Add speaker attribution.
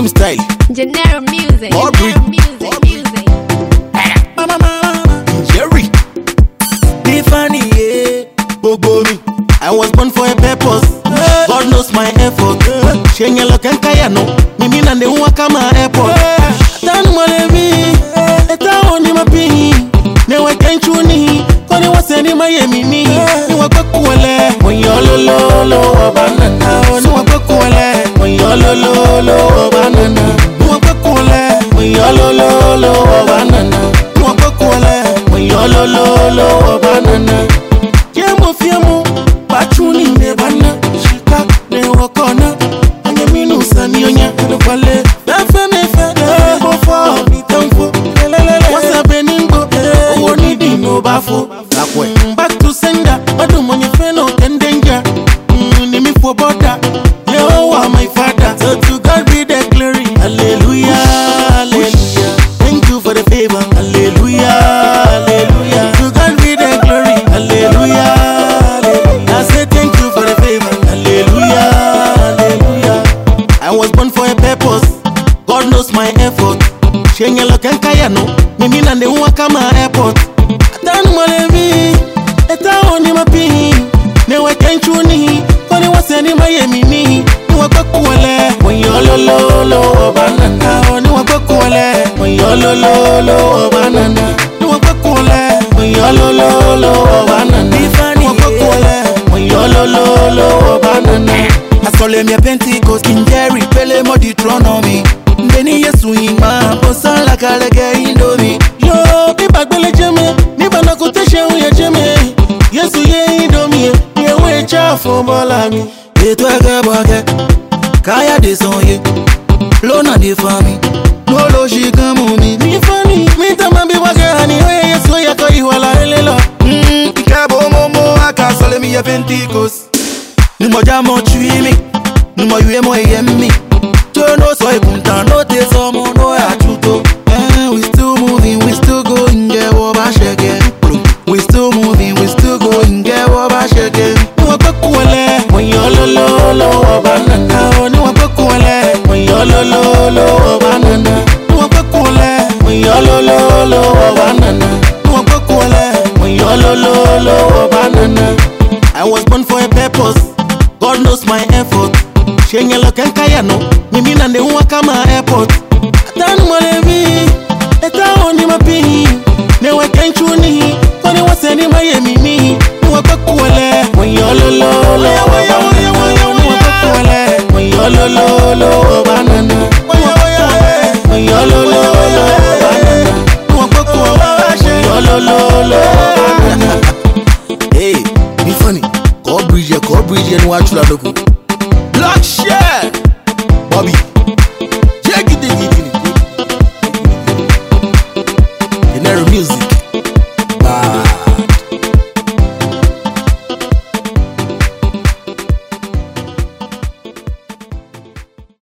Speaker 1: Dream style.
Speaker 2: Genera music.
Speaker 1: Aubrey.
Speaker 2: Music.
Speaker 1: Jerry. Tiffany, yeah. Bogomi. I was born for a purpose. God knows my effort. Shenya lokankaya no. Mimi na ndewa kama airport. Tanu malevi. Eta oni mapi. Newe kenchuni. Kwani waseni mayemini. Niwa kwa kuwele. Monyololo wabanana. Niwa kwa kuwele. Monyololo wabanana. Niwa kwa kuwele. Monyololo wabanana. Niwa kwa kuwele. Monyololo wabanana. Jemo fiamo. Pachuni nebana. Shika ne wakona. Anye minu sanionya. Nupale. Nefe nefe. Bofo. Bitamfo. Wasa benimbo. Owo nidi no bafo. Back to sender. Badu monye feno tendenja. Nimi for border. Yehowa my father. So to God be the glory. Hallelujah. Hallelujah. Thank you for the favor. Hallelujah. Hallelujah. To God be the glory. Hallelujah. Hallelujah. I say thank you for the favor. Hallelujah. Hallelujah. I was born for a purpose. God knows my effort. Shenya lokankaya no. Mimi na ndewa kama airport. Atanu malevi. Eta oni mapi. Newe kenchuni. Kwani waseni mayemini. Niwa kwa kuwele. Monyololo wabanana. Niwa kwa kuwele. Monyololo wabanana. Niwa kwa kuwele. Monyololo wabanana. Niwa kwa kuwele. Monyololo wabanana.
Speaker 3: Asole mi Pentecost King Jerry pele mo Deuteronomy. Ndeni Yesu ima posan la kalege indomi.
Speaker 1: Yo, biba gbele jeme. Niba na kuteshe uye jeme. Yesu ye indomi. Yewe chafo bolami.
Speaker 3: Eto ege boke kaya de sonye lona de fami no logique mumi.
Speaker 1: Tiffany, mi tamambi wage hani. Oye Yesu yako iwala elelo.
Speaker 3: Ikebo momo aka sole mi Pentecost. Numo jamo tuimi numo yue mo yemi. Tono so ipunta no te somo no ya chuto. We still moving, we still going, get what I shake. We still moving, we still going, get what I shake.
Speaker 1: Niwa kwa kuwele. Monyololo wabanana. Niwa kwa kuwele. Monyololo wabanana. Niwa kwa kuwele. Monyololo wabanana. Niwa kwa kuwele. Monyololo wabanana. I was born for a purpose. God knows my effort. Shenya lokankaya no. Mimi na ndewa kama airport. Atanu malevi. Eta oni mapi. Newe kenchuni. Kwani waseni mayemini. Niwa kwa kuwele. Monyololo wabanana. Niwa kwa kuwele. Monyololo wabanana. Monyololo wabanana. Niwa kwa kuwele. Monyololo wabanana.
Speaker 3: Hey, me funny. Call bridge, and watch la doku.